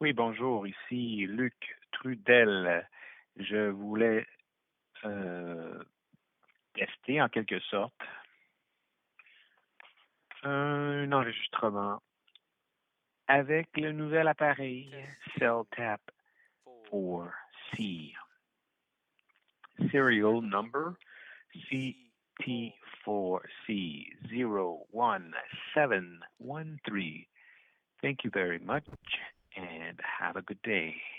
Oui, bonjour, ici Luc Trudel. Je voulais euh, tester en quelque sorte un enregistrement avec le nouvel appareil CellTap 4C. Serial number CT4C01713. Thank you very much and have a good day.